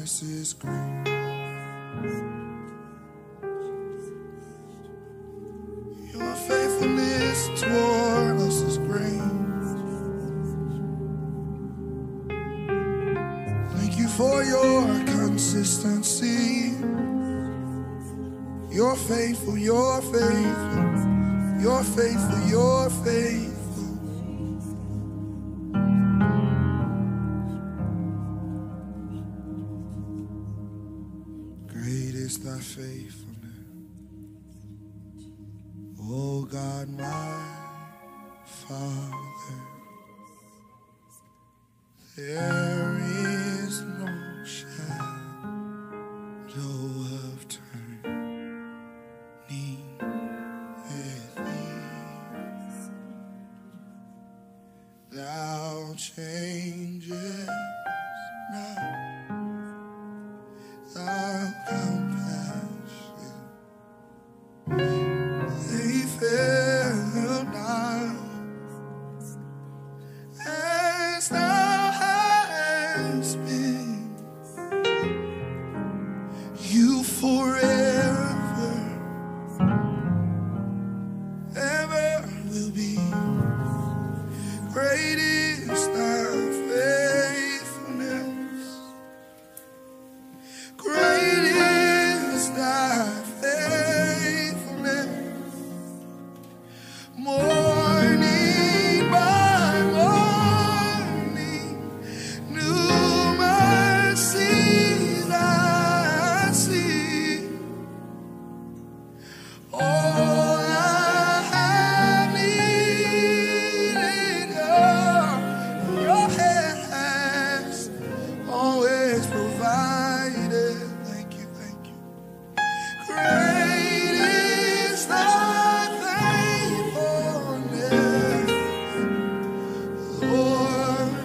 faithfulness is great. Your faithfulness toward us is great. Thank you for your consistency. You're faithful, you're faithful, you're faithful, you're faithful. Great is thy faithfulness, oh God, my Father. There is no shadow of turning with thee. Thou changest not, thy compassion, they fail not. As thou hast been, you forever, ever will be. Great is thy faithfulness. Great is thy faithfulness. Morning by morning, new mercies I see. All I have needed, your hand has always provided. Thank you, thank you. Great is thy faithfulness, Lord,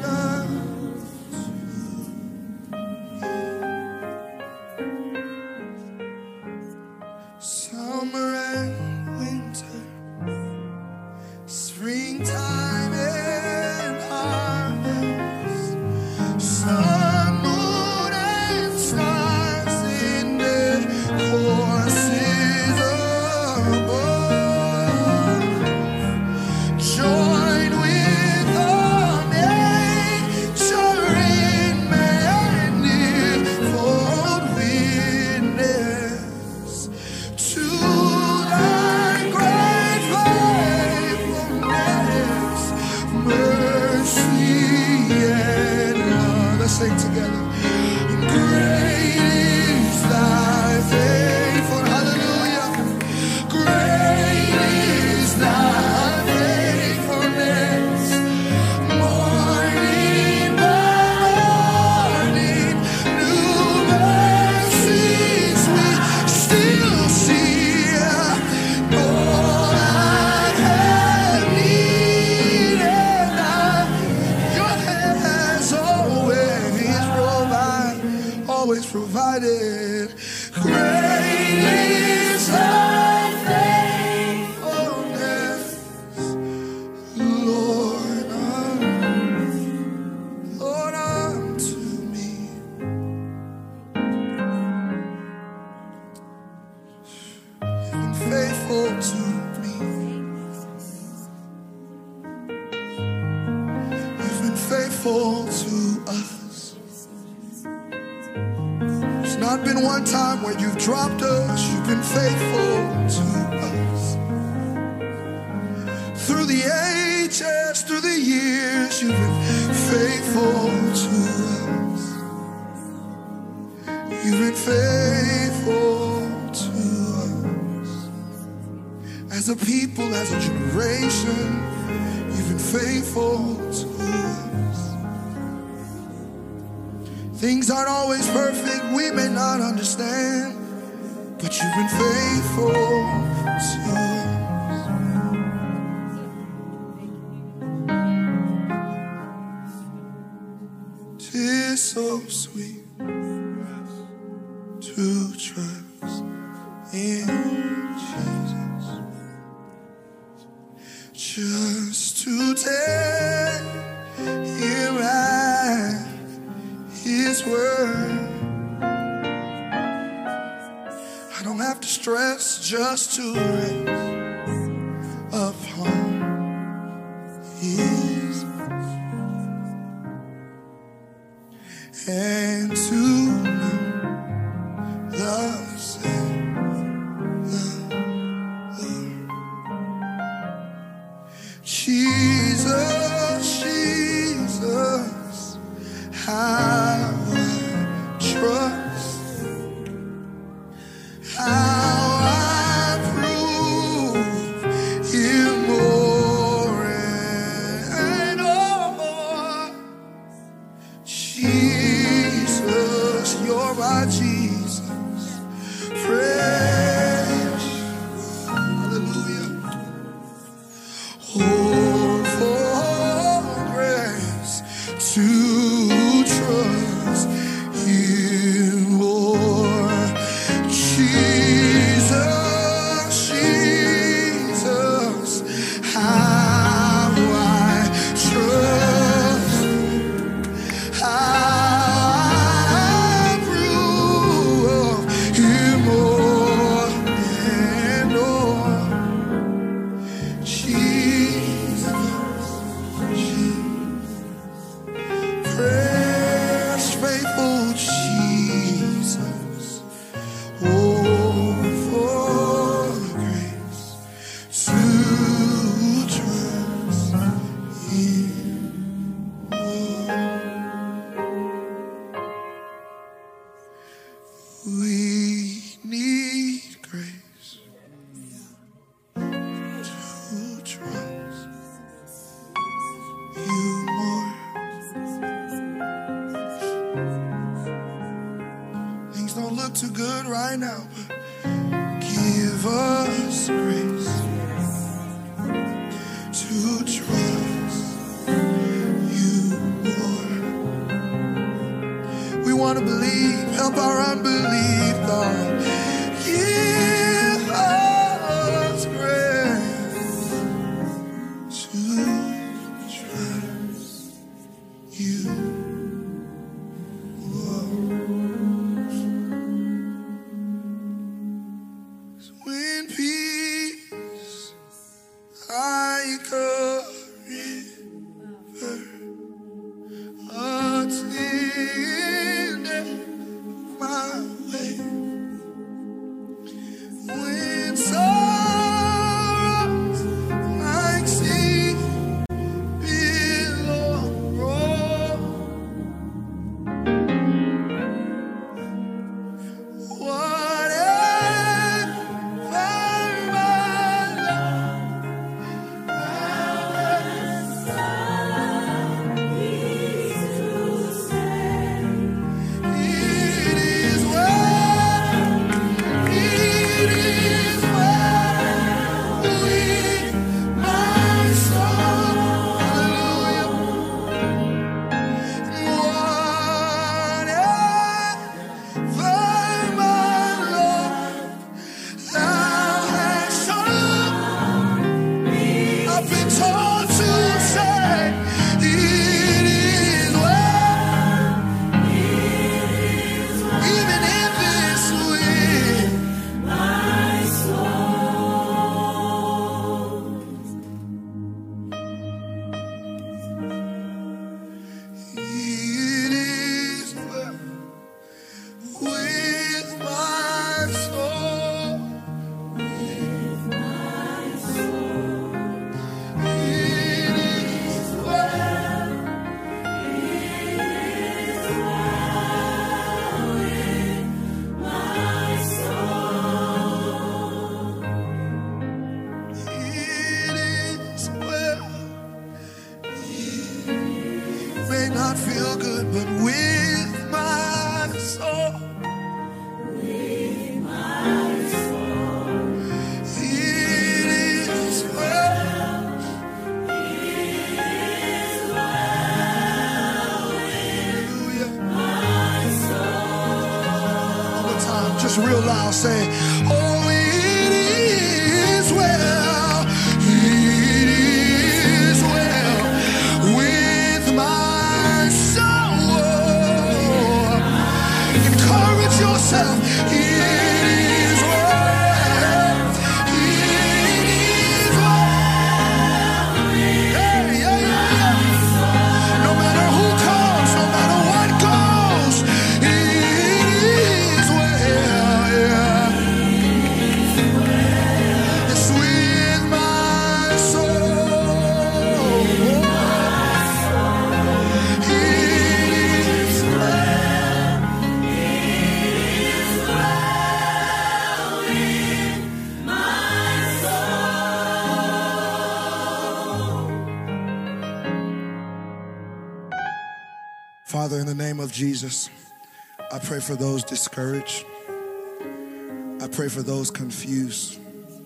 summer and winter, springtime and harvest, sun, moon, and stars in their courses above, join with all nature in manifold witness to thy great faithfulness, mercy, and love. Let's sing together. Great is thy faithfulness. Hallelujah. Great is thy faithfulness. Morning by morning, new mercies we still see. All I have needed, your hand has always provided. Great is thy faithfulness, Lord, Lord, unto me. You've been faithful to me. You've been faithful to us. There's not been one time where you've dropped us. You've been faithful to us. Through the ages, through the years, you've been faithful to us. You've been faithful to us. As a people, as a generation, you've been faithful to us. Things aren't always perfect, we may not understand, but you've been faithful to us. 'Tis so sweet to trust in Jesus, just to take Him at His word. stress just to rest upon His and to know thus saith the Lord. Jesus, Jesus, how I trust, how I prove Him more and more. Jesus, you're my Jesus, fresh, hallelujah. Oh, for grace to trust Him more. Jesus, Jesus, how I trust, how I prove Him more and more. Jesus, precious, faithful Jesus. Oh, for grace to trust Him more. We need grace to trust You more. Things don't look too good right now, but give us grace to trust You more. We want to believe, help our unbelief, God. Give us grace to trust You more. When peace like a river attended my way, when sorrows like sea billow roll, whatever my not feel good, but with my soul, it is well. Hallelujah. One more time, just real loud, say, oh, it is well. It is well with my soul. Encourage yourself. It is well. Father, in the name of Jesus, I pray for those discouraged. I pray for those confused.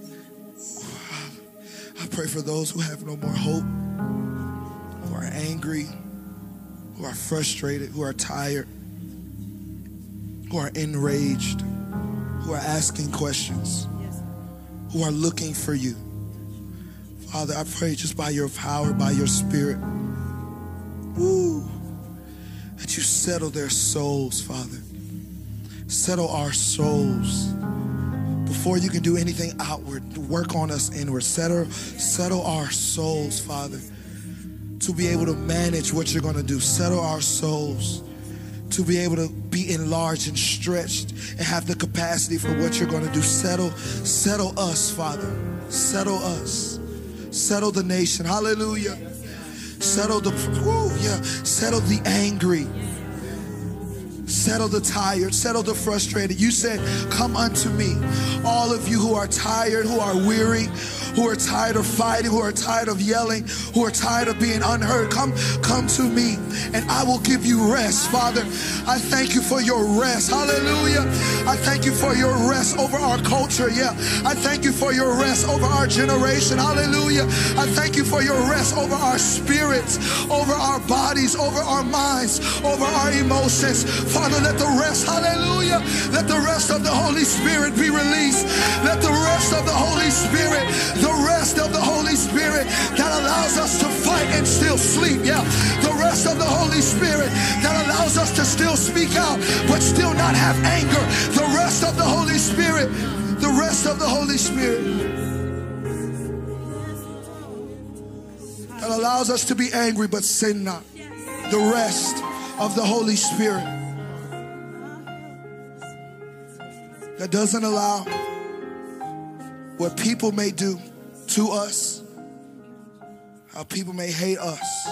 I pray for those who have no more hope, who are angry, who are frustrated, who are tired, who are enraged, who are asking questions, who are looking for you. Father, I pray just by your power, by your spirit, that you settle their souls, Father. Settle our souls. Before you can do anything outward, work on us inward. Settle our souls, Father, to be able to manage what you're going to do. Settle our souls to be able to be enlarged and stretched and have the capacity for what you're going to do. Settle us, Father. Settle us. Settle the nation. Hallelujah. Settle the angry. Settle the tired, settle the frustrated. You said, come unto me, all of you who are tired, who are weary, who are tired of fighting, who are tired of yelling, who are tired of being unheard. Come to me and I will give you rest. Father, I thank you for your rest. Hallelujah. I thank you for your rest over our culture. Yeah. I thank you for your rest over our generation. Hallelujah. I thank you for your rest over our spirits, over our bodies, over our minds, over our emotions. Father, let the rest, hallelujah, let the rest of the Holy Spirit be released. Let the rest of the Holy Spirit, the rest of the Holy Spirit that allows us to fight and still sleep. Yeah, the rest of the Holy Spirit that allows us to still speak out but still not have anger. The rest of the Holy Spirit, the rest of the Holy Spirit that allows us to be angry but sin not. The rest of the Holy Spirit that doesn't allow what people may do to us, how people may hate us,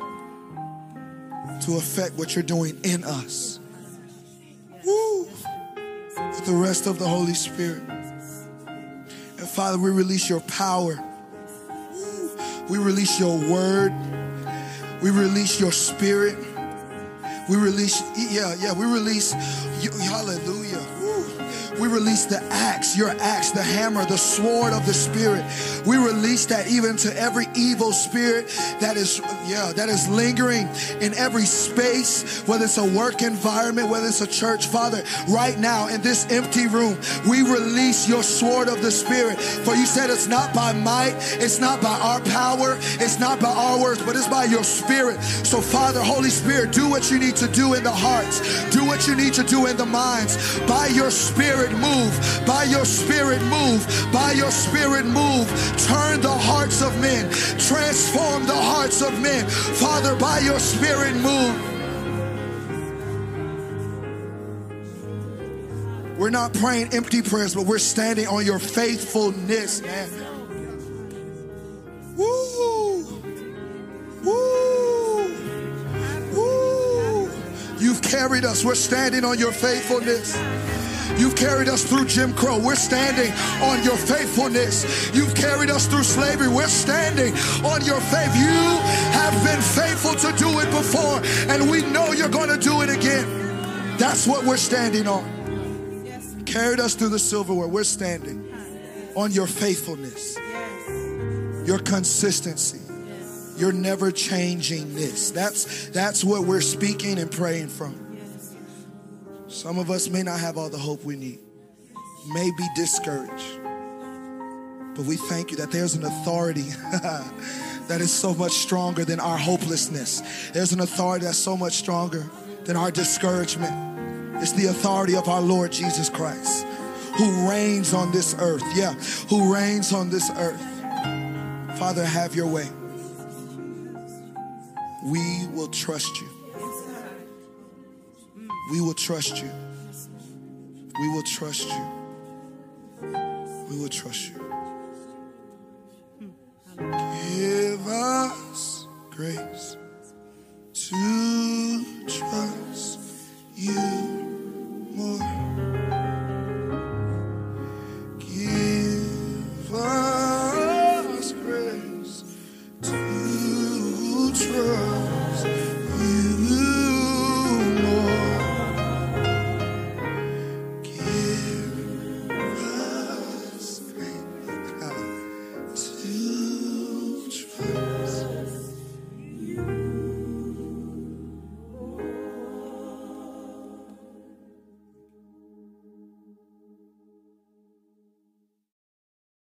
to affect what you're doing in us. Woo! With the rest of the Holy Spirit. And Father, we release your power. We release your word. We release your spirit. We release, we release, hallelujah. We release the axe, your axe, the hammer, the sword of the Spirit. We release that even to every evil spirit that is lingering in every space, whether it's a work environment, whether it's a church. Father, right now in this empty room, we release your sword of the Spirit. For you said it's not by might, it's not by our power, it's not by our words, but it's by your Spirit. So Father, Holy Spirit, do what you need to do in the hearts. Do what you need to do in the minds. By your Spirit, move. By your Spirit, move. By your Spirit, move. Turn the hearts of men. Transform the hearts of men. Father, by your Spirit, move. We're not praying empty prayers, but we're standing on your faithfulness, man. Woo! Woo! Woo! You've carried us. We're standing on your faithfulness. You've carried us through Jim Crow. We're standing on your faithfulness. You've carried us through slavery. We're standing on your faith. You have been faithful to do it before, and we know you're going to do it again. That's what we're standing on. Carried us through the silverware. We're standing on your faithfulness, your consistency, your never changingness. That's what we're speaking and praying from. Some of us may not have all the hope we need, may be discouraged, but we thank you that there's an authority that is so much stronger than our hopelessness. There's an authority that's so much stronger than our discouragement. It's the authority of our Lord Jesus Christ, who reigns on this earth. Yeah, who reigns on this earth. Father, have your way. We will trust you. We will trust you. We will trust you. We will trust you. Give us grace to